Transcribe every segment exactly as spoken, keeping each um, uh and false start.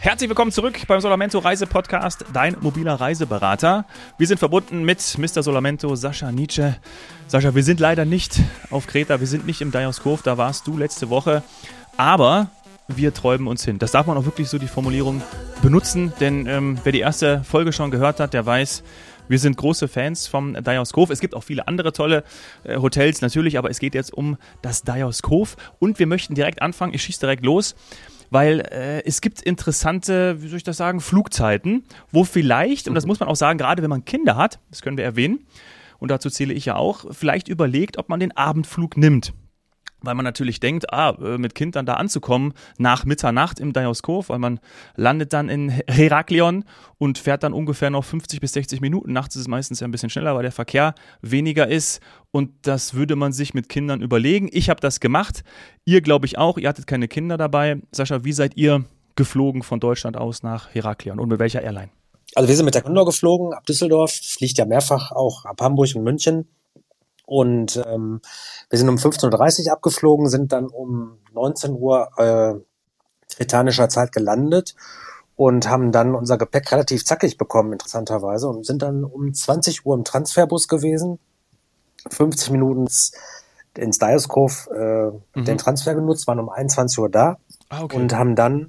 Herzlich willkommen zurück beim Solamento Reise-Podcast, dein mobiler Reiseberater. Wir sind verbunden mit Mister Solamento, Sascha Nietzsche. Sascha, wir sind leider nicht auf Kreta, wir sind nicht im Dioskop, da warst du letzte Woche. Aber wir träumen uns hin. Das darf man auch wirklich so die Formulierung benutzen, denn ähm, wer die erste Folge schon gehört hat, der weiß, wir sind große Fans vom Dioskop. Es gibt auch viele andere tolle äh, Hotels natürlich, aber es geht jetzt um das Dioskop und wir möchten direkt anfangen. Ich schieße direkt los. Weil äh, es gibt interessante, wie soll ich das sagen, Flugzeiten, wo vielleicht, und das muss man auch sagen, gerade wenn man Kinder hat, das können wir erwähnen, und dazu zähle ich ja auch, vielleicht überlegt, ob man den Abendflug nimmt. Weil man natürlich denkt, ah, mit Kind dann da anzukommen, nach Mitternacht im Dioskop, weil man landet dann in Heraklion und fährt dann ungefähr noch fünfzig bis sechzig Minuten. Nachts ist es meistens ja ein bisschen schneller, weil der Verkehr weniger ist. Und das würde man sich mit Kindern überlegen. Ich habe das gemacht. Ihr, glaube ich, auch. Ihr hattet keine Kinder dabei. Sascha, wie seid ihr geflogen von Deutschland aus nach Heraklion und mit welcher Airline? Also wir sind mit der Condor geflogen, ab Düsseldorf, fliegt ja mehrfach auch ab Hamburg und München. Und ähm, wir sind um fünfzehn Uhr dreißig abgeflogen, sind dann um neunzehn Uhr äh, britanischer Zeit gelandet und haben dann unser Gepäck relativ zackig bekommen, interessanterweise, und sind dann um zwanzig Uhr im Transferbus gewesen, fünfzig Minuten ins Dioskop äh, mhm. den Transfer genutzt, waren um einundzwanzig Uhr da ah, okay. und haben dann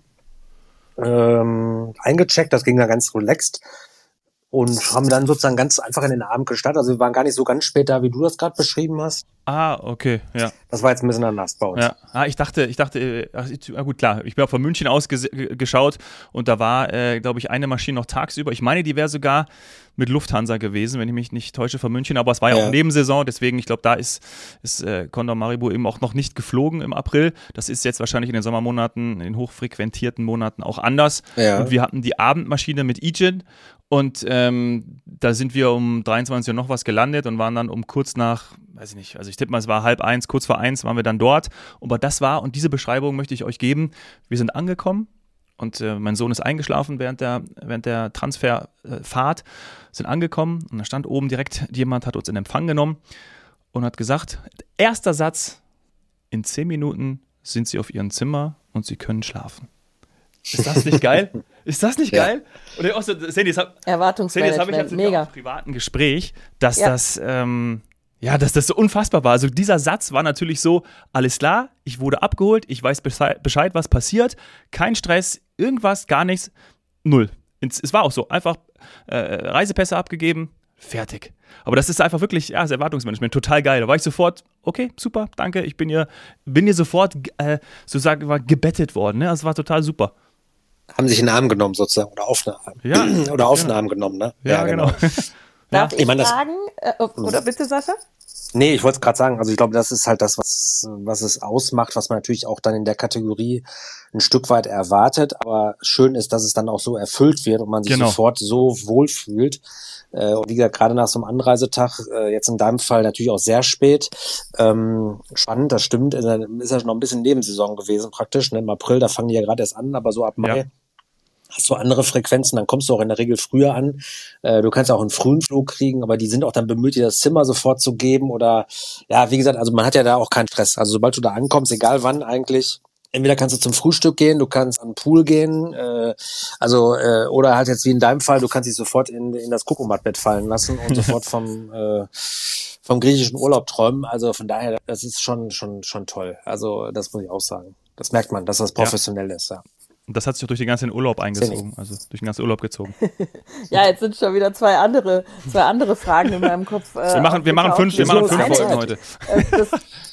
ähm, eingecheckt, das ging dann ganz relaxed. Und haben dann sozusagen ganz einfach in den Abend gestartet. Also wir waren gar nicht so ganz spät da, wie du das gerade beschrieben hast. Ah, okay, ja. Das war jetzt ein bisschen anders bei uns. Ja. Ah, ich dachte, ich dachte, ach, na gut, klar, ich bin auch von München aus ges- geschaut und da war, äh, glaube ich, eine Maschine noch tagsüber. Ich meine, die wäre sogar mit Lufthansa gewesen, wenn ich mich nicht täusche, von München. Aber es war ja, ja. auch Nebensaison, deswegen, ich glaube, da ist, ist äh, Condor Maribor eben auch noch nicht geflogen im April. Das ist jetzt wahrscheinlich in den Sommermonaten, in den hochfrequentierten Monaten auch anders. Ja. Und wir hatten die Abendmaschine mit Egypt. Und ähm, da sind wir um dreiundzwanzig Uhr noch was gelandet und waren dann um kurz nach, weiß ich nicht, also ich tippe mal, es war halb eins, kurz vor eins waren wir dann dort. Aber das war, und diese Beschreibung möchte ich euch geben, wir sind angekommen und äh, mein Sohn ist eingeschlafen während der, während der Transferfahrt, äh, sind angekommen und da stand oben direkt, jemand hat uns in Empfang genommen und hat gesagt, erster Satz, in zehn Minuten sind sie auf ihrem Zimmer und sie können schlafen. Ist das nicht geil? Ist das nicht ja. geil? Und auch so, Sandy, das habe hab ich jetzt in einem privaten Gespräch, dass ja. das, ähm, ja, dass das so unfassbar war. Also dieser Satz war natürlich so, alles klar, ich wurde abgeholt, ich weiß Bescheid, was passiert, kein Stress, irgendwas, gar nichts, null. Es war auch so, einfach äh, Reisepässe abgegeben, fertig. Aber das ist einfach wirklich, ja, das Erwartungsmanagement, total geil. Da war ich sofort, okay, super, danke, ich bin hier, bin hier sofort, äh, so sagen wir, gebettet worden. Ne? Das war total super. Haben sich in den Arm genommen sozusagen oder auf den Arm. Ja, oder auf den Arm genommen, ne? Ja, ja genau. genau. Darf ich, ich meine, fragen, äh, oder bitte, Sascha? Nee, ich wollte es gerade sagen, also ich glaube, das ist halt das, was was es ausmacht, was man natürlich auch dann in der Kategorie ein Stück weit erwartet, aber schön ist, dass es dann auch so erfüllt wird und man sich genau. sofort so wohlfühlt. Und wie gesagt, gerade nach so einem Anreisetag, jetzt in deinem Fall natürlich auch sehr spät, ähm, spannend, das stimmt, ist ja noch ein bisschen Nebensaison gewesen praktisch, ne? Im April, da fangen die ja gerade erst an, aber so ab Mai ja. hast du andere Frequenzen, dann kommst du auch in der Regel früher an. Äh, du kannst auch einen frühen Flug kriegen, aber die sind auch dann bemüht, dir das Zimmer sofort zu geben oder, ja, wie gesagt, also man hat ja da auch keinen Stress. Also sobald du da ankommst, egal wann eigentlich, entweder kannst du zum Frühstück gehen, du kannst an den Pool gehen, äh, also äh, oder halt jetzt wie in deinem Fall, du kannst dich sofort in in das Kokomat-Bett fallen lassen und sofort vom äh, vom griechischen Urlaub träumen. Also von daher, das ist schon schon schon toll. Also das muss ich auch sagen. Das merkt man, dass das professionell ja. ist. Ja. Und das hat sich auch durch den ganzen Urlaub eingezogen, also durch den ganzen Urlaub gezogen. Ja, jetzt sind schon wieder zwei andere zwei andere Fragen in meinem Kopf. Äh, wir machen wir machen fünf wir machen fünf Folgen heute. Äh, das,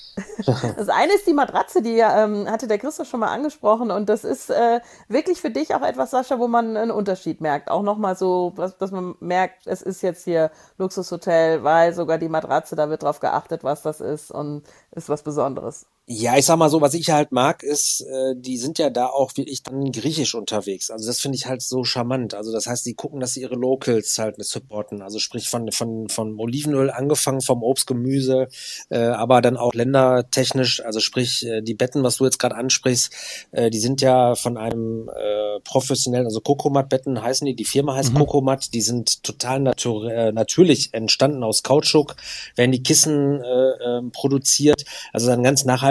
Das eine ist die Matratze, die ähm, hatte der Christoph schon mal angesprochen und das ist äh, wirklich für dich auch etwas, Sascha, wo man einen Unterschied merkt. Auch nochmal so, dass, dass man merkt, es ist jetzt hier Luxushotel, weil sogar die Matratze, da wird drauf geachtet, was das ist und ist was Besonderes. Ja, ich sag mal so, was ich halt mag, ist, äh, die sind ja da auch wirklich dann griechisch unterwegs. Also das finde ich halt so charmant. Also das heißt, die gucken, dass sie ihre Locals halt supporten. Also sprich von von von Olivenöl angefangen, vom Obst, Gemüse, äh, aber dann auch ländertechnisch. Also sprich äh, die Betten, was du jetzt gerade ansprichst, äh, die sind ja von einem äh, professionellen, also Kokomat-Betten heißen die. Die Firma heißt mhm. Kokomat. Die sind total natur- äh, natürlich entstanden aus Kautschuk, werden die Kissen äh, äh, produziert. Also ein ganz nachhaltiges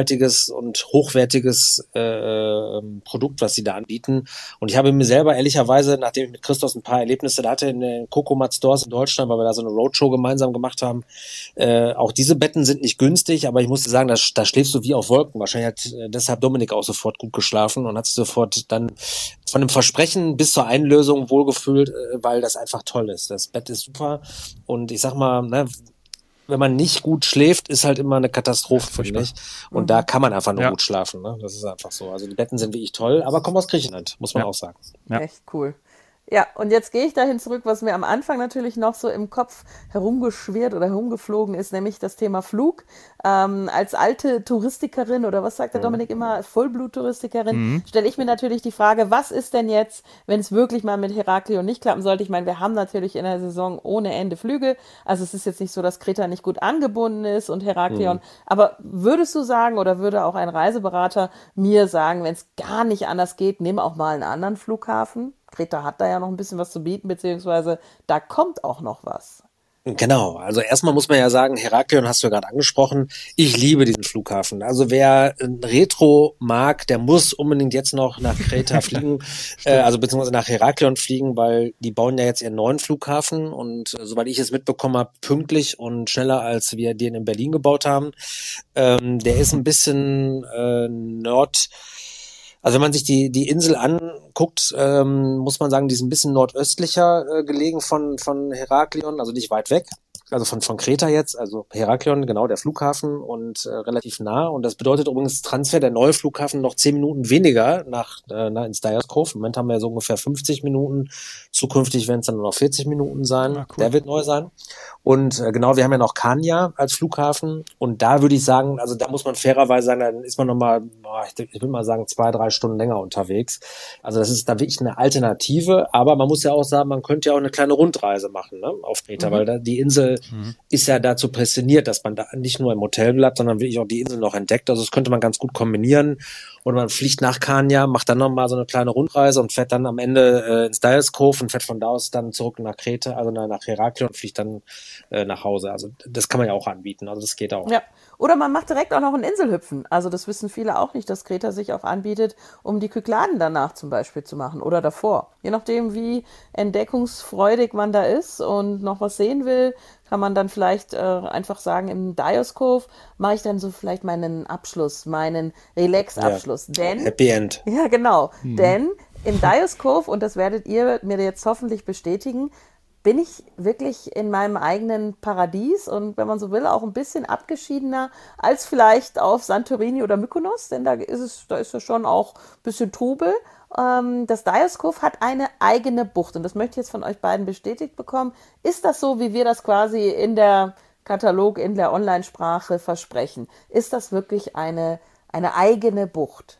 nachhaltiges und hochwertiges äh, Produkt, was sie da anbieten. Und ich habe mir selber ehrlicherweise, nachdem ich mit Christos ein paar Erlebnisse da hatte in den Cocomat Stores in Deutschland, weil wir da so eine Roadshow gemeinsam gemacht haben, äh, auch diese Betten sind nicht günstig, aber ich musste sagen, da, da schläfst du wie auf Wolken. Wahrscheinlich hat äh, deshalb Dominik auch sofort gut geschlafen und hat sich sofort dann von dem Versprechen bis zur Einlösung wohlgefühlt, äh, weil das einfach toll ist. Das Bett ist super und ich sag mal, ne, wenn man nicht gut schläft, ist halt immer eine Katastrophe, finde ich. Und mhm. da kann man einfach nur ja. gut schlafen. Ne? Das ist einfach so. Also die Betten sind wirklich toll, aber kommen aus Griechenland, muss man ja. auch sagen. Ja. Echt cool. Ja, und jetzt gehe ich dahin zurück, was mir am Anfang natürlich noch so im Kopf herumgeschwirrt oder herumgeflogen ist, nämlich das Thema Flug. Ähm, als alte Touristikerin oder was sagt der Dominik immer, Vollblut-Touristikerin, mhm. stelle ich mir natürlich die Frage, was ist denn jetzt, wenn es wirklich mal mit Heraklion nicht klappen sollte? Ich meine, wir haben natürlich in der Saison ohne Ende Flüge, also es ist jetzt nicht so, dass Kreta nicht gut angebunden ist und Heraklion, mhm. aber würdest du sagen oder würde auch ein Reiseberater mir sagen, wenn es gar nicht anders geht, nimm auch mal einen anderen Flughafen? Kreta hat da ja noch ein bisschen was zu bieten, beziehungsweise da kommt auch noch was. Genau, also erstmal muss man ja sagen, Heraklion hast du ja gerade angesprochen, ich liebe diesen Flughafen. Also wer ein Retro mag, der muss unbedingt jetzt noch nach Kreta fliegen, äh, also beziehungsweise nach Heraklion fliegen, weil die bauen ja jetzt ihren neuen Flughafen und äh, soweit ich es mitbekommen habe, pünktlich und schneller, als wir den in Berlin gebaut haben. Ähm, der ist ein bisschen äh, Nord... Also wenn man sich die die Insel anguckt, ähm, muss man sagen, die ist ein bisschen nordöstlicher äh, gelegen von von Heraklion, also nicht weit weg, also von von Kreta jetzt, also Heraklion, genau, der Flughafen und äh, relativ nah. Und das bedeutet übrigens Transfer der neue Flughafen noch zehn Minuten weniger nach, äh, nach ins Dyers Cove. Im Moment haben wir so ungefähr fünfzig Minuten. Zukünftig werden es dann nur noch vierzig Minuten sein. Ah, cool. Der wird neu sein. Und äh, genau, wir haben ja noch Kania als Flughafen. Und da würde ich sagen, also da muss man fairerweise sagen, dann ist man nochmal, ich, ich würde mal sagen, zwei, drei Stunden länger unterwegs. Also das ist da wirklich eine Alternative. Aber man muss ja auch sagen, man könnte ja auch eine kleine Rundreise machen, ne, auf Kreta, mhm. weil da die Insel mhm. ist ja dazu prädestiniert, dass man da nicht nur im Hotel bleibt, sondern wirklich auch die Insel noch entdeckt. Also das könnte man ganz gut kombinieren. Oder man fliegt nach Kania, macht dann nochmal so eine kleine Rundreise und fährt dann am Ende äh, ins Dyers Cove und fährt von da aus dann zurück nach Kreta, also nach Heraklion und fliegt dann äh, nach Hause. Also das kann man ja auch anbieten, also das geht auch. Ja. Oder man macht direkt auch noch ein Inselhüpfen. Also das wissen viele auch nicht, dass Kreta sich auch anbietet, um die Kykladen danach zum Beispiel zu machen oder davor. Je nachdem, wie entdeckungsfreudig man da ist und noch was sehen will, kann man dann vielleicht äh, einfach sagen, im Dyers Cove mache ich dann so vielleicht meinen Abschluss, meinen Relax-Abschluss. Ja, denn Happy End. Ja, genau. Mhm. Denn im Dyers Cove, und das werdet ihr mir jetzt hoffentlich bestätigen, bin ich wirklich in meinem eigenen Paradies und wenn man so will, auch ein bisschen abgeschiedener als vielleicht auf Santorini oder Mykonos, denn da ist es, da ist es schon auch ein bisschen Trubel. Ähm, das Dyers Cove hat eine eigene Bucht und das möchte ich jetzt von euch beiden bestätigt bekommen. Ist das so, wie wir das quasi in der Katalog, in der Online-Sprache versprechen? Ist das wirklich eine, eine eigene Bucht?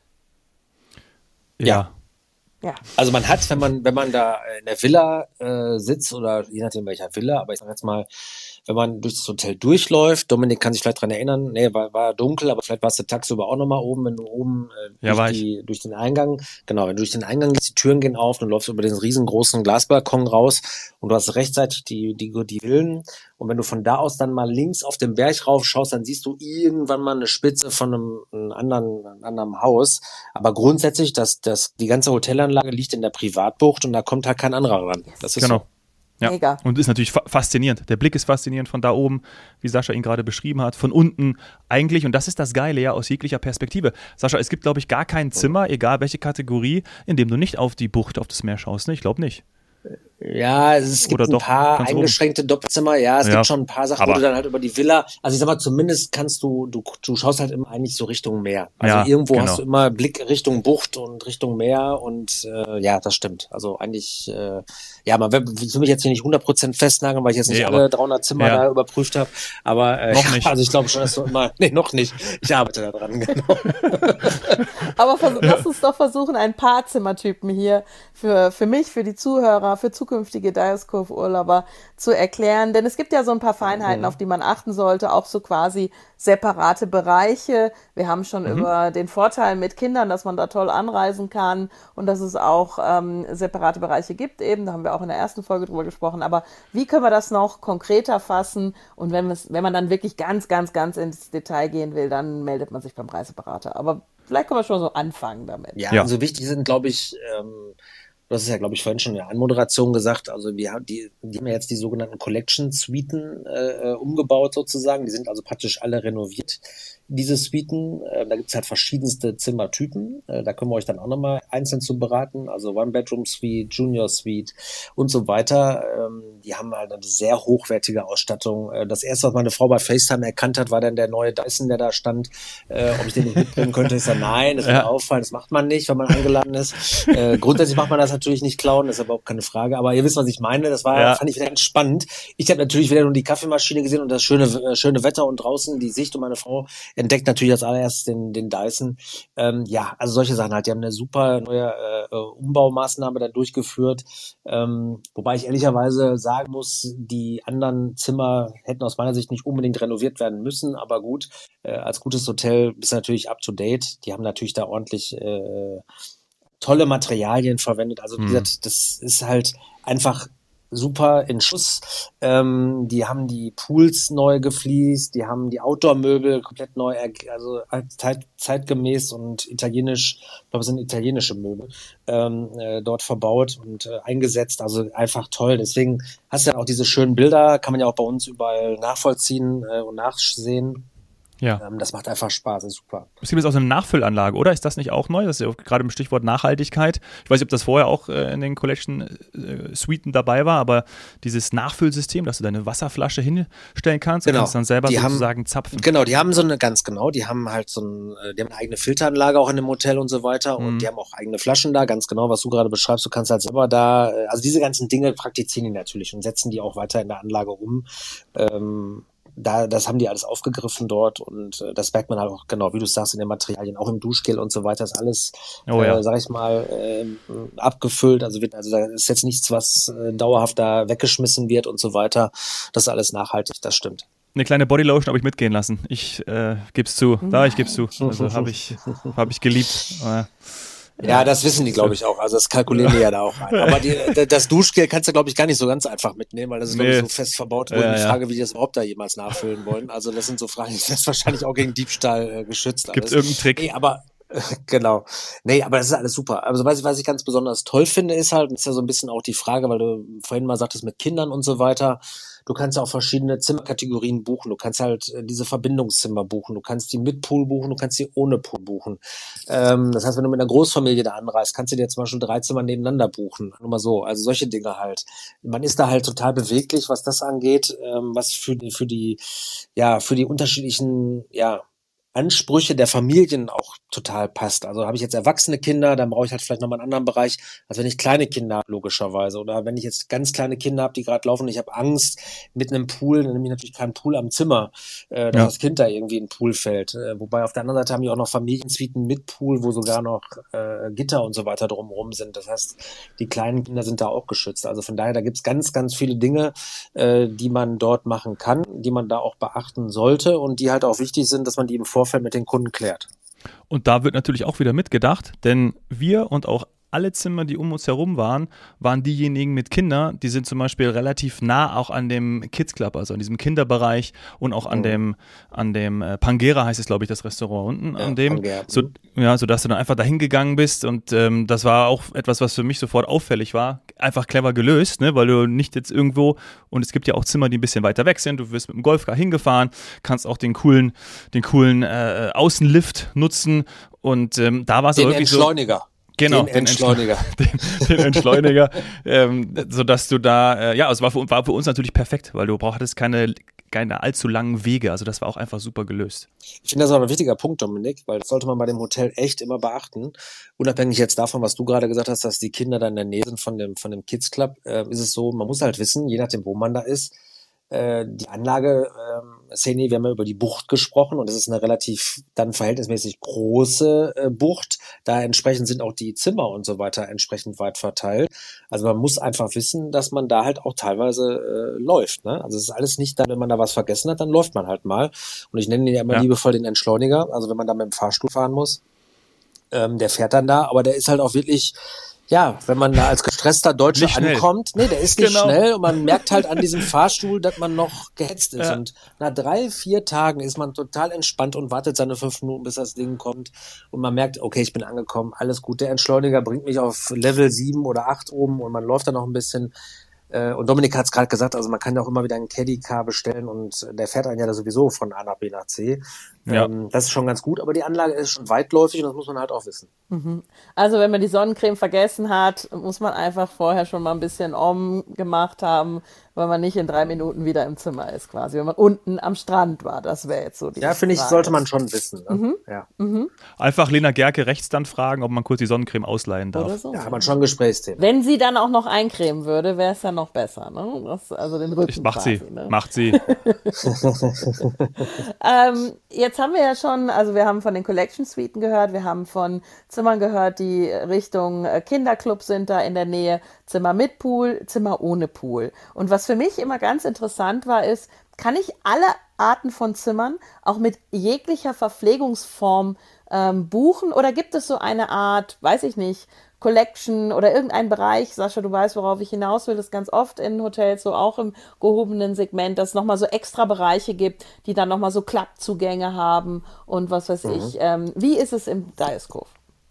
Ja. Ja. Also man hat, wenn man, wenn man da in der Villa äh, sitzt oder je nachdem welcher Villa, aber ich sag jetzt mal, wenn man durch das Hotel durchläuft, Dominik kann sich vielleicht dran erinnern, nee, war, war dunkel, aber vielleicht warst du tagsüber auch nochmal oben, wenn du oben äh, ja, durch, die, durch den Eingang, genau, wenn du durch den Eingang gehst, die Türen gehen auf, du läufst über den riesengroßen Glasbalkon raus und du hast rechtzeitig die, die, die Villen und wenn du von da aus dann mal links auf den Berg rauf schaust, dann siehst du irgendwann mal eine Spitze von einem, einem anderen, einem anderen Haus, aber grundsätzlich, das, das, die ganze Hotelanlage liegt in der Privatbucht und da kommt halt kein anderer ran. Das ist genau. So. Ja. Mega. Und ist natürlich fa- faszinierend. Der Blick ist faszinierend von da oben, wie Sascha ihn gerade beschrieben hat, von unten eigentlich. Und das ist das Geile, ja, aus jeglicher Perspektive. Sascha, es gibt, glaube ich, gar kein Zimmer, egal welche Kategorie, in dem du nicht auf die Bucht, auf das Meer schaust. Ne? Ich glaube nicht. Ja, es gibt Oder ein doch, paar eingeschränkte oben. Doppelzimmer, ja, es ja, gibt schon ein paar Sachen, wo du dann halt über die Villa, also ich sag mal, zumindest kannst du, du, du schaust halt immer eigentlich so Richtung Meer. Also ja, irgendwo genau. hast du immer Blick Richtung Bucht und Richtung Meer und äh, ja, das stimmt. Also eigentlich, äh, ja, man will, ich will mich jetzt hier nicht hundert Prozent festnageln, weil ich jetzt nicht nee, alle dreihundert Zimmer ja. da überprüft habe, aber äh, noch nicht. Also ich glaube schon, dass du immer, nee, noch nicht. Ich arbeite da dran, genau. Aber vers- lass uns doch versuchen, ein paar Zimmertypen hier für, für mich, für die Zuhörer, für zukünftige zukünftige Dias-Curve-Urlauber zu erklären. Denn es gibt ja so ein paar Feinheiten, mhm. auf die man achten sollte, auch so quasi separate Bereiche. Wir haben schon mhm. über den Vorteil mit Kindern, dass man da toll anreisen kann und dass es auch ähm, separate Bereiche gibt eben. Da haben wir auch in der ersten Folge drüber gesprochen. Aber wie können wir das noch konkreter fassen? Und wenn, wenn man dann wirklich ganz, ganz, ganz ins Detail gehen will, dann meldet man sich beim Reiseberater. Aber vielleicht können wir schon so anfangen damit. Ja, ja. Also wichtig sind, glaube ich, ähm, du hast es ja, glaube ich, vorhin schon in der Anmoderation gesagt, also wir haben die, die haben ja jetzt die sogenannten Collection-Suiten äh, umgebaut sozusagen. Die sind also praktisch alle renoviert, diese Suiten. Äh, da gibt's halt verschiedenste Zimmertypen. Äh, da können wir euch dann auch nochmal einzeln zu beraten. Also One-Bedroom-Suite, Junior-Suite und so weiter. Ähm, die haben halt eine sehr hochwertige Ausstattung. Äh, das erste, was meine Frau bei FaceTime erkannt hat, war dann der neue Dyson, der da stand. Äh, ob ich den nicht mitbringen könnte, ist ja nein, das wird ja. auffallen. Das macht man nicht, wenn man eingeladen ist. Äh, grundsätzlich macht man das natürlich nicht klauen, das ist aber auch keine Frage. Aber ihr wisst, was ich meine. Das war, ja. fand ich wieder ganz spannend. Ich habe natürlich wieder nur die Kaffeemaschine gesehen und das schöne, äh, schöne Wetter und draußen die Sicht und meine Frau entdeckt natürlich als allererstes den, den Dyson. Ähm, ja, also solche Sachen halt. Die haben eine super neue äh, Umbaumaßnahme da durchgeführt. Ähm, wobei ich ehrlicherweise sagen muss, die anderen Zimmer hätten aus meiner Sicht nicht unbedingt renoviert werden müssen. Aber gut, äh, als gutes Hotel bist du natürlich up to date. Die haben natürlich da ordentlich äh, tolle Materialien verwendet. Also wie gesagt, das ist halt einfach super in Schuss. Ähm, die haben die Pools neu gefliest, die haben die Outdoor-Möbel komplett neu, also zeit, zeitgemäß und italienisch, ich glaube, es sind italienische Möbel, ähm, äh, dort verbaut und äh, eingesetzt. Also einfach toll. Deswegen hast du ja auch diese schönen Bilder, kann man ja auch bei uns überall nachvollziehen äh, und nachsehen. Ja. Ähm, das macht einfach Spaß, ist super. Es gibt jetzt auch so eine Nachfüllanlage, oder? Ist das nicht auch neu? Das ist ja gerade im Stichwort Nachhaltigkeit. Ich weiß nicht, ob das vorher auch äh, in den Collection-Suiten äh, dabei war, aber dieses Nachfüllsystem, dass du deine Wasserflasche hinstellen kannst genau. und kannst dann selber die sozusagen haben, zapfen. Genau, die haben so eine, ganz genau, die haben halt so ein, die haben eine eigene Filteranlage auch in dem Hotel und so weiter mhm. und die haben auch eigene Flaschen da, ganz genau, was du gerade beschreibst. Du kannst halt selber da, also diese ganzen Dinge praktizieren die natürlich und setzen die auch weiter in der Anlage um. Ähm, Da, das haben die alles aufgegriffen dort und äh, das merkt man halt auch, genau, wie du sagst, in den Materialien, auch im Duschgel und so weiter, ist alles, oh, ja. äh, sag ich mal, äh, abgefüllt. Also wird, also da ist jetzt nichts, was äh, dauerhaft da weggeschmissen wird und so weiter. Das ist alles nachhaltig, das stimmt. Eine kleine Bodylotion habe ich mitgehen lassen. Ich äh, geb's zu. Da, ich geb's zu. Also habe ich, hab ich geliebt. Äh, Ja, das wissen die, glaube ich, auch. Also das kalkulieren die ja da auch ein. Aber die, das Duschgel kannst du, glaube ich, gar nicht so ganz einfach mitnehmen, weil das ist, nee. glaube ich, so fest verbaut. Wo ja, ich ja. frage, wie die das überhaupt da jemals nachfüllen wollen. Also das sind so Fragen, das ist wahrscheinlich auch gegen Diebstahl äh, geschützt. Gibt es irgendeinen Trick? Nee, aber genau. Nee, aber das ist alles super. Also was ich, was ich ganz besonders toll finde, ist halt, das ist ja so ein bisschen auch die Frage, weil du vorhin mal sagtest mit Kindern und so weiter. Du kannst auch verschiedene Zimmerkategorien buchen. Du kannst halt äh, diese Verbindungszimmer buchen. Du kannst die mit Pool buchen, du kannst die ohne Pool buchen. Ähm, das heißt, wenn du mit einer Großfamilie da anreist, kannst du dir zum Beispiel drei Zimmer nebeneinander buchen. Nur mal so. Also solche Dinge halt. Man ist da halt total beweglich, was das angeht, ähm, was für die, für die, ja, für die unterschiedlichen, ja, Ansprüche der Familien auch total passt. Also habe ich jetzt erwachsene Kinder, dann brauche ich halt vielleicht nochmal einen anderen Bereich, als wenn ich kleine Kinder habe, logischerweise. Oder wenn ich jetzt ganz kleine Kinder habe, die gerade laufen und ich habe Angst mit einem Pool, dann nehme ich natürlich keinen Pool am Zimmer, äh, dass ja. das Kind da irgendwie in den Pool fällt. Äh, wobei auf der anderen Seite haben die auch noch Familiensuiten mit Pool, wo sogar noch äh, Gitter und so weiter drumherum sind. Das heißt, die kleinen Kinder sind da auch geschützt. Also von daher, da gibt's ganz, ganz viele Dinge, äh, die man dort machen kann, die man da auch beachten sollte und die halt auch wichtig sind, dass man die im Vorfeld mit den Kunden klärt. Und da wird natürlich auch wieder mitgedacht, denn wir und auch alle Zimmer, die um uns herum waren, waren diejenigen mit Kindern, die sind zum Beispiel relativ nah auch an dem Kids Club, also an diesem Kinderbereich und auch an mhm. dem, an dem äh, Pangera heißt es, glaube ich, das Restaurant unten, ja, an dem, Pangera. so, ja, so dass du dann einfach dahin gegangen bist und ähm, das war auch etwas, was für mich sofort auffällig war, einfach clever gelöst, ne, weil du nicht jetzt irgendwo, und es gibt ja auch Zimmer, die ein bisschen weiter weg sind, du wirst mit dem Golfcar hingefahren, kannst auch den coolen, den coolen äh, Außenlift nutzen und ähm, da war es wirklich so. Entschleuniger. Genau, den Entschleuniger. Den, den Entschleuniger, ähm, sodass du da, äh, ja, es war für, war für uns natürlich perfekt, weil du brauchtest keine, keine allzu langen Wege, also das war auch einfach super gelöst. Ich finde das auch ein wichtiger Punkt, Dominik, weil das sollte man bei dem Hotel echt immer beachten. Unabhängig jetzt davon, was du gerade gesagt hast, dass die Kinder da in der Nähe sind von dem, von dem Kids Club, äh, ist es so, man muss halt wissen, je nachdem, wo man da ist, äh, die Anlage, äh, Seni, wir haben ja über die Bucht gesprochen und das ist eine relativ dann verhältnismäßig große äh, Bucht. Da entsprechend sind auch die Zimmer und so weiter entsprechend weit verteilt. Also man muss einfach wissen, dass man da halt auch teilweise äh, läuft. Ne? Also es ist alles nicht dann, wenn man da was vergessen hat, dann läuft man halt mal. Und ich nenne den ja immer ja. liebevoll den Entschleuniger. Also wenn man da mit dem Fahrstuhl fahren muss, ähm, der fährt dann da, aber der ist halt auch wirklich, ja, wenn man da als gestresster Deutscher ankommt, nee, der ist nicht genau. schnell und man merkt halt an diesem Fahrstuhl, dass man noch gehetzt ist. Ja. Und nach drei, vier Tagen ist man total entspannt und wartet seine fünf Minuten, bis das Ding kommt. Und man merkt, okay, ich bin angekommen, alles gut. Der Entschleuniger bringt mich auf Level sieben oder acht oben und man läuft dann noch ein bisschen. Und Dominik hat es gerade gesagt, also man kann ja auch immer wieder einen Caddy-Car bestellen und der fährt einen ja da sowieso von A nach B nach C. Ja. Ähm, das ist schon ganz gut, aber die Anlage ist schon weitläufig und das muss man halt auch wissen. Mhm. Also wenn man die Sonnencreme vergessen hat, muss man einfach vorher schon mal ein bisschen Om gemacht haben, weil man nicht in drei Minuten wieder im Zimmer ist quasi. Wenn man unten am Strand war, das wäre jetzt so die Ja, finde ich, sollte man schon wissen. Ne? Mhm. Ja. Mhm. Einfach Lena Gerke rechts dann fragen, ob man kurz die Sonnencreme ausleihen darf. Oder so. Ja, hat man schon ein Gesprächsthema. Wenn sie dann auch noch eincremen würde, wäre es dann noch besser. Ne? Das, also den Rücken Macht quasi, sie, ne? macht sie. ähm, jetzt haben wir ja schon, also wir haben von den Collection-Suiten gehört, wir haben von Zimmern gehört, die Richtung Kinderclub sind da in der Nähe, Zimmer mit Pool, Zimmer ohne Pool. Und was für mich immer ganz interessant war, ist, kann ich alle Arten von Zimmern auch mit jeglicher Verpflegungsform ähm, buchen oder gibt es so eine Art, weiß ich nicht, Collection oder irgendein Bereich, Sascha, du weißt, worauf ich hinaus will, das ist ganz oft in Hotels, so auch im gehobenen Segment, dass es nochmal so extra Bereiche gibt, die dann nochmal so Klappzugänge haben und was weiß mhm. ich. Ähm, wie ist es im Dias-Cove?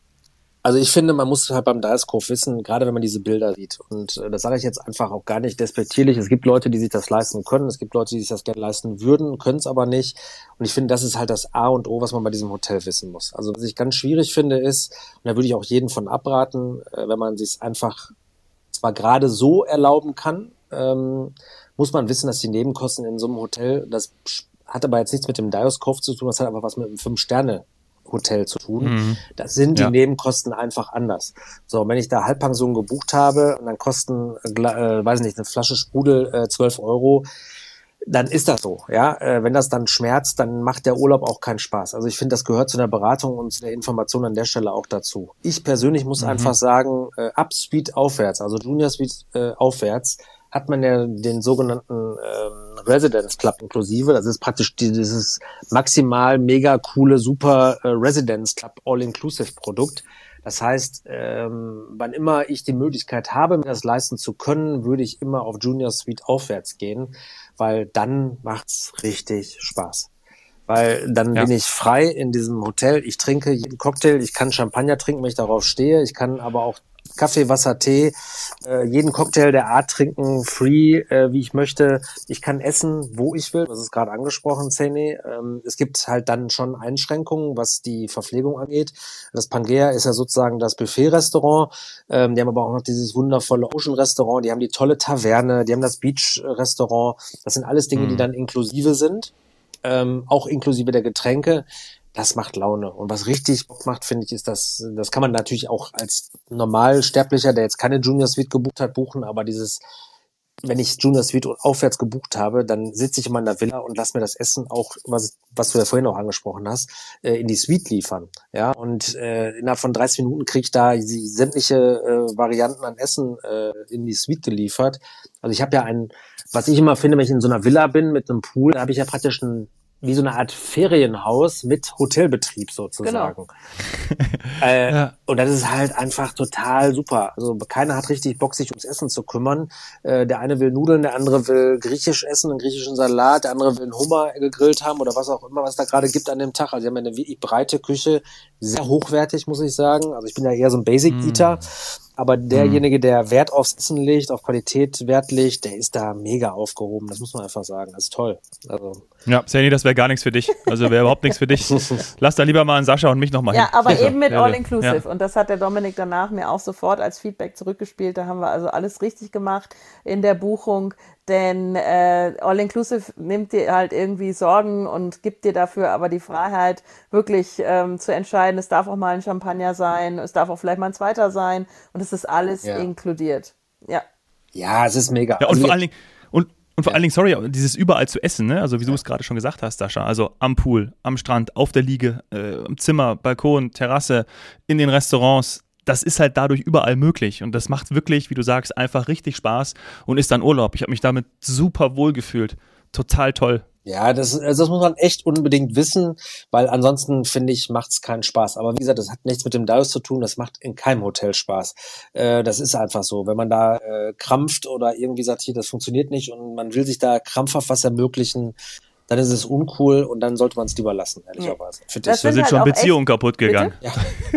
Also ich finde, man muss halt beim Dias-Cove wissen, gerade wenn man diese Bilder sieht, und äh, das sage ich jetzt einfach auch gar nicht despektierlich, es gibt Leute, die sich das leisten können, es gibt Leute, die sich das gerne leisten würden, können es aber nicht, und ich finde, das ist halt das A und O, was man bei diesem Hotel wissen muss. Also was ich ganz schwierig finde ist, und da würde ich auch jeden von abraten, äh, wenn man sich einfach zwar gerade so erlauben kann, ähm, muss man wissen, dass die Nebenkosten in so einem Hotel, das hat aber jetzt nichts mit dem Dias-Cove zu tun, das hat einfach was mit einem Fünf-Sterne Hotel zu tun. Mhm. Das sind die ja. Nebenkosten einfach anders. So, wenn ich da Halbpension gebucht habe und dann kosten, äh, weiß nicht, eine Flasche Sprudel äh, zwölf Euro, dann ist das so. Ja, äh, wenn das dann schmerzt, dann macht der Urlaub auch keinen Spaß. Also ich finde, das gehört zu der Beratung und zu der Information an der Stelle auch dazu. Ich persönlich muss mhm. einfach sagen, äh, ab Suite aufwärts, also Junior Suite äh, aufwärts, hat man ja den sogenannten ähm, Residence Club inklusive. Das ist praktisch dieses maximal mega coole, super äh, Residence Club All-Inclusive Produkt. Das heißt, ähm, wann immer ich die Möglichkeit habe, mir das leisten zu können, würde ich immer auf Junior Suite aufwärts gehen, weil dann macht's richtig Spaß. Weil dann ja. bin ich frei in diesem Hotel. Ich trinke jeden Cocktail. Ich kann Champagner trinken, wenn ich darauf stehe. Ich kann aber auch Kaffee, Wasser, Tee, äh, jeden Cocktail der Art trinken, free, äh, wie ich möchte. Ich kann essen, wo ich will. Das ist gerade angesprochen, Seni. Ähm, es gibt halt dann schon Einschränkungen, was die Verpflegung angeht. Das Pangea ist ja sozusagen das Buffet-Restaurant. Ähm, die haben aber auch noch dieses wundervolle Ocean-Restaurant. Die haben die tolle Taverne. Die haben das Beach-Restaurant. Das sind alles Dinge, mhm. die dann inklusive sind. Ähm, auch inklusive der Getränke. Das macht Laune. Und was richtig Bock macht, finde ich, ist das, das kann man natürlich auch als Normalsterblicher, der jetzt keine Junior Suite gebucht hat, buchen, aber dieses, wenn ich Junior Suite und aufwärts gebucht habe, dann sitze ich immer in der Villa und lass mir das Essen auch, was, was du ja vorhin auch angesprochen hast, äh, in die Suite liefern. Ja, und äh, innerhalb von dreißig Minuten kriege ich da die sämtliche äh, Varianten an Essen äh, in die Suite geliefert. Also ich habe ja ein, was ich immer finde, wenn ich in so einer Villa bin mit einem Pool, da habe ich ja praktisch ein wie so eine Art Ferienhaus mit Hotelbetrieb sozusagen. Genau. äh, ja. Und das ist halt einfach total super. Also keiner hat richtig Bock, sich ums Essen zu kümmern. Äh, der eine will Nudeln, der andere will griechisch essen, einen griechischen Salat, der andere will einen Hummer gegrillt haben oder was auch immer, was da gerade gibt an dem Tag. Also die haben eine wirklich breite Küche, sehr hochwertig, muss ich sagen. Also ich bin ja eher so ein Basic-Eater. Mm. Aber derjenige, der Wert aufs Essen legt, auf Qualität Wert legt, der ist da mega aufgehoben. Das muss man einfach sagen. Das ist toll. Also ja, Seni, das wäre gar nichts für dich. Also wäre überhaupt nichts für dich. Lass da lieber mal an Sascha und mich nochmal hin. Ja, aber eben mit ja, All-Inclusive. Ja. Und das hat der Dominik danach mir auch sofort als Feedback zurückgespielt. Da haben wir also alles richtig gemacht in der Buchung. Denn äh, All-Inclusive nimmt dir halt irgendwie Sorgen und gibt dir dafür aber die Freiheit, wirklich ähm, zu entscheiden, es darf auch mal ein Champagner sein, es darf auch vielleicht mal ein zweiter sein und es ist alles ja. inkludiert. Ja. Ja, es ist mega. Ja, und also vor allen Dingen, und Und vor ja. allen Dingen, sorry, dieses überall zu essen, ne? Also wie du es gerade schon gesagt hast, Sascha, also am Pool, am Strand, auf der Liege, äh, im Zimmer, Balkon, Terrasse, in den Restaurants, das ist halt dadurch überall möglich und das macht wirklich, wie du sagst, einfach richtig Spaß und ist dann Urlaub. Ich habe mich damit super wohl gefühlt, total toll. Ja, das, also das muss man echt unbedingt wissen, weil ansonsten, finde ich, macht's keinen Spaß. Aber wie gesagt, das hat nichts mit dem Dios zu tun, das macht in keinem Hotel Spaß. Äh, das ist einfach so. Wenn man da äh, krampft oder irgendwie sagt, hier, das funktioniert nicht und man will sich da krampfhaft was ermöglichen, dann ist es uncool und dann sollte man es lieber lassen, ehrlicherweise. Nee. Da sind, sind halt schon Beziehungen kaputt gegangen. Ja.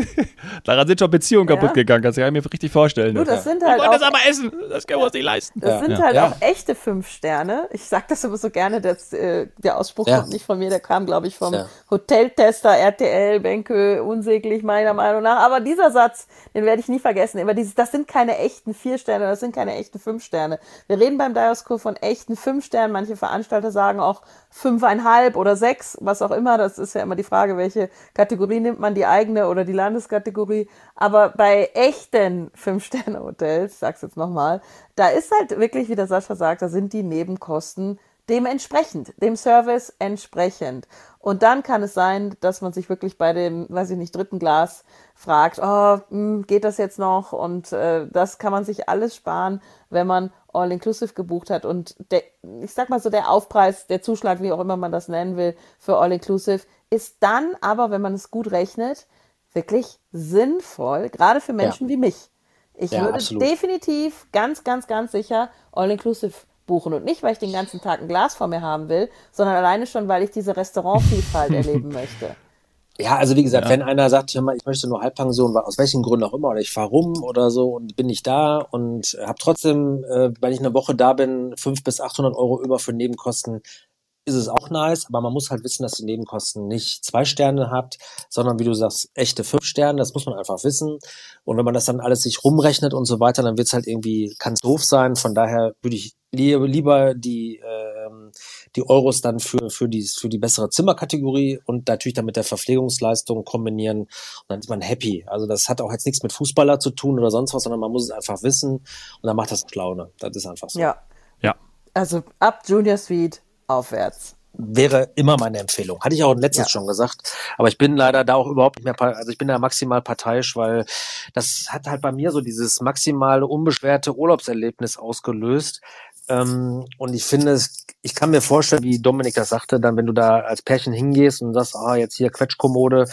Daran sind schon Beziehungen ja. kaputt gegangen, kannst du dir mir richtig vorstellen. Du, das ja. sind halt wir wollen das aber essen, das können wir uns nicht leisten. Das ja. sind halt ja. auch echte fünf Sterne. Ich sag das immer so gerne, dass, äh, der Ausspruch ja. kommt nicht von mir, der kam, glaube ich, vom ja. Hoteltester R T L, Benke, unsäglich meiner Meinung nach. Aber dieser Satz, den werde ich nie vergessen. Aber dieses, das sind keine echten vier Sterne, das sind keine echten fünf Sterne. Wir reden beim Dioscope von echten fünf Sternen. Manche Veranstalter sagen auch fünfeinhalb oder sechs, was auch immer. Das ist ja immer die Frage, welche Kategorie nimmt man, die eigene oder die Landeskategorie. Aber bei echten Fünf-Sterne-Hotels, ich sag's jetzt nochmal, da ist halt wirklich, wie der Sascha sagt, da sind die Nebenkosten dementsprechend, dem Service entsprechend. Und dann kann es sein, dass man sich wirklich bei dem, weiß ich nicht, dritten Glas fragt, oh, mh, geht das jetzt noch? Und äh, das kann man sich alles sparen, wenn man All-Inclusive gebucht hat. Und der, ich sag mal so, der Aufpreis, der Zuschlag, wie auch immer man das nennen will, für All-Inclusive ist dann aber, wenn man es gut rechnet, wirklich sinnvoll, gerade für Menschen ja. wie mich. Ich ja, würde absolut. definitiv ganz, ganz, ganz sicher All-Inclusive buchen. Und nicht, weil ich den ganzen Tag ein Glas vor mir haben will, sondern alleine schon, weil ich diese Restaurantvielfalt erleben möchte. Ja, also wie gesagt, ja. wenn einer sagt, hör mal, ich möchte nur Halbpension, aus welchen Gründen auch immer, oder ich fahre rum oder so und bin nicht da und habe trotzdem, äh, wenn ich eine Woche da bin, fünfhundert bis achthundert Euro über für Nebenkosten, ist es auch nice, aber man muss halt wissen, dass die Nebenkosten nicht zwei Sterne habt, sondern wie du sagst, echte fünf Sterne, das muss man einfach wissen. Und wenn man das dann alles sich rumrechnet und so weiter, dann wird's halt irgendwie, kann's doof sein. Von daher würde ich lieber, lieber die ähm, die Euros dann für für die für die bessere Zimmerkategorie und natürlich dann mit der Verpflegungsleistung kombinieren und dann ist man happy. Also das hat auch jetzt nichts mit Fußballer zu tun oder sonst was, sondern man muss es einfach wissen und dann macht das Laune. Das ist einfach so. Ja. Ja. Also ab Junior Suite aufwärts. Wäre immer meine Empfehlung. Hatte ich auch letztens ja. schon gesagt. Aber ich bin leider da auch überhaupt nicht mehr, also ich bin da maximal parteiisch, weil das hat halt bei mir so dieses maximale unbeschwerte Urlaubserlebnis ausgelöst. Ähm, und ich finde, ich kann mir vorstellen, wie Dominik das sagte, dann wenn du da als Pärchen hingehst und sagst, ah, jetzt hier Quetschkommode,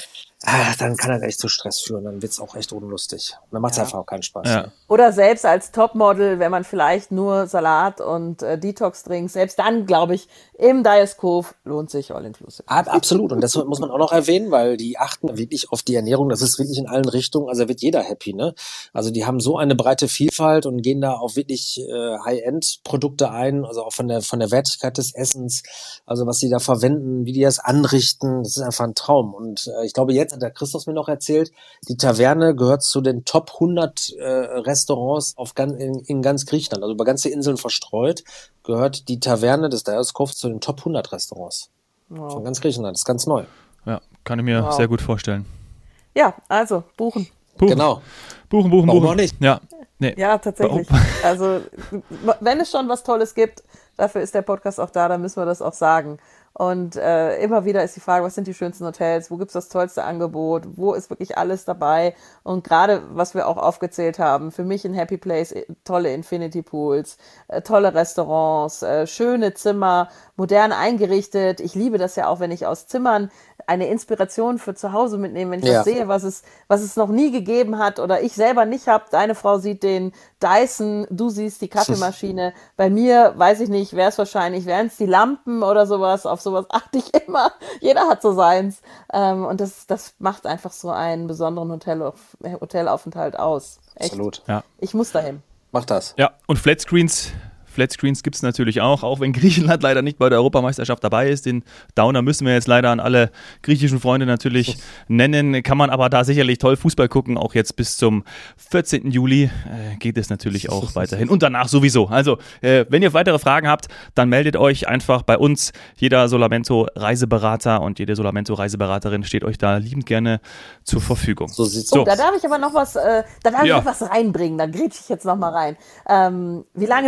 ah, dann kann das echt zu Stress führen, dann wird's auch echt unlustig. Dann macht's ja. einfach auch keinen Spaß. Ja. Ne? Oder selbst als Topmodel, wenn man vielleicht nur Salat und äh, Detox-Drinks, selbst dann, glaube ich, im Dioscope lohnt sich All-Inclusive. Absolut, und das muss man auch noch erwähnen, weil die achten wirklich auf die Ernährung, das ist wirklich in allen Richtungen, also da wird jeder happy, ne? Also die haben so eine breite Vielfalt und gehen da auf wirklich äh, High-End-Produkte ein, also auch von der von der Wertigkeit des Essens, also was sie da verwenden, wie die das anrichten, das ist einfach ein Traum. Und äh, ich glaube, jetzt hat der Christoph mir noch erzählt, die Taverne gehört zu den Top hundert äh, Restaurants auf ganz, in, in ganz Griechenland, also über ganze Inseln verstreut, gehört die Taverne des Dioscopes zu den Top hundert Restaurants. Wow. Von ganz Griechenland, das ist ganz neu. Ja, kann ich mir wow. sehr gut vorstellen. Ja, also buchen. buchen. Genau. Buchen, buchen, Warum buchen. auch nicht? Ja, nee. ja tatsächlich. Also, wenn es schon was Tolles gibt, dafür ist der Podcast auch da, dann müssen wir das auch sagen. Und äh, immer wieder ist die Frage, was sind die schönsten Hotels, wo gibt's das tollste Angebot, wo ist wirklich alles dabei? Und gerade, was wir auch aufgezählt haben, für mich ein Happy Place, tolle Infinity Pools, äh, tolle Restaurants, äh, schöne Zimmer, modern eingerichtet. Ich liebe das ja auch, wenn ich aus Zimmern eine Inspiration für zu Hause mitnehme, wenn ich ja. was sehe, was es, was es noch nie gegeben hat oder ich selber nicht habe. Deine Frau sieht den Dyson, du siehst die Kaffeemaschine. Bei mir, weiß ich nicht, wäre es wahrscheinlich, wären es die Lampen oder sowas. Auf sowas achte ich immer. Jeder hat so seins. Ähm, und das, das macht einfach so einen besonderen Hotel, Hotelaufenthalt aus. Echt. Absolut. Ja. Ich muss dahin. Mach das. Ja, und Flatscreens. Flatscreens gibt es natürlich auch, auch wenn Griechenland leider nicht bei der Europameisterschaft dabei ist. Den Downer müssen wir jetzt leider an alle griechischen Freunde natürlich nennen. Kann man aber da sicherlich toll Fußball gucken. Auch jetzt bis zum vierzehnten Juli äh, geht es natürlich auch weiterhin. Und danach sowieso. Also, äh, wenn ihr weitere Fragen habt, dann meldet euch einfach bei uns. Jeder Solamento-Reiseberater und jede Solamento-Reiseberaterin steht euch da liebend gerne zur Verfügung. So sieht's oh, aus. Da darf ich aber noch was, äh, da darf ja. ich noch was reinbringen. Da grätsch ich jetzt noch mal rein. Ähm, wie lange wird's denn auf?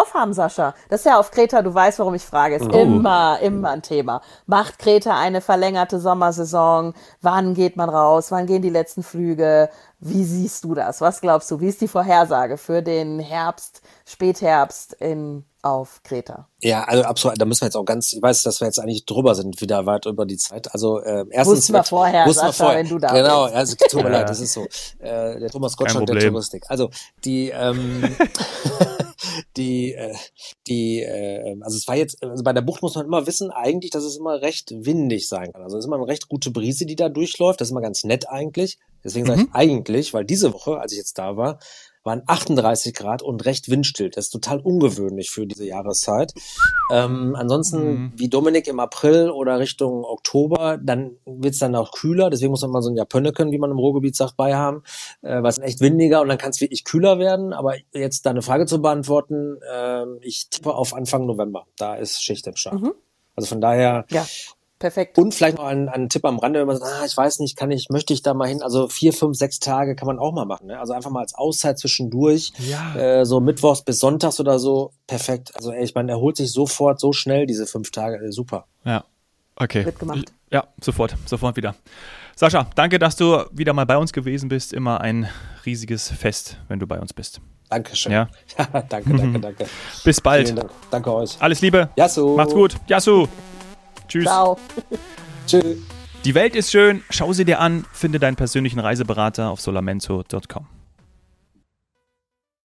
aufhaben, Sascha. Das ist ja auf Kreta, du weißt, warum ich frage, ist oh. immer, immer ein Thema. Macht Kreta eine verlängerte Sommersaison? Wann geht man raus? Wann gehen die letzten Flüge? Wie siehst du das? Was glaubst du? Wie ist die Vorhersage für den Herbst, Spätherbst in auf Kreta? Ja, also absolut, da müssen wir jetzt auch ganz, ich weiß, dass wir jetzt eigentlich drüber sind, wieder weit über die Zeit. Also äh, erstens wussten wir vorher, wussten wir Sascha, vorher. wenn du da Genau, bist. also tut mir leid, das ist so. Äh, der Thomas Gottschalk der Touristik. Also die ähm, die äh, die äh, also es war jetzt, also bei der Bucht muss man immer wissen, eigentlich, dass es immer recht windig sein kann. Also es ist immer eine recht gute Brise, die da durchläuft. Das ist immer ganz nett eigentlich. Deswegen mhm. sage ich eigentlich, weil diese Woche, als ich jetzt da war, waren achtunddreißig Grad und recht windstill. Das ist total ungewöhnlich für diese Jahreszeit. Ähm, ansonsten, mhm. wie Dominik im April oder Richtung Oktober, dann wird's dann auch kühler. Deswegen muss man mal so ein Japönneken, wie man im Ruhrgebiet sagt, bei haben, äh, weil es echt windiger und dann kann es wirklich kühler werden. Aber jetzt deine Frage zu beantworten, äh, ich tippe auf Anfang November. Da ist Schicht im Schacht. Mhm. Also von daher... Ja. Perfekt. Und vielleicht noch ein, ein Tipp am Rande, wenn man sagt, ah, ich weiß nicht, kann ich, möchte ich da mal hin? Also vier, fünf, sechs Tage kann man auch mal machen. Ne? Also einfach mal als Auszeit zwischendurch, ja. äh, so mittwochs bis sonntags oder so, perfekt. Also ey, ich meine, er holt sich sofort so schnell diese fünf Tage, äh, super. Ja, okay. Wird gemacht. Ja, sofort, sofort wieder. Sascha, danke, dass du wieder mal bei uns gewesen bist. Immer ein riesiges Fest, wenn du bei uns bist. Dankeschön. Ja. danke, danke, danke. Bis bald. Dank. Danke euch. Alles Liebe. Yasu. Macht's gut. Yasu. Tschüss. Ciao. Tschüss. Die Welt ist schön. Schau sie dir an. Finde deinen persönlichen Reiseberater auf solamento punkt com.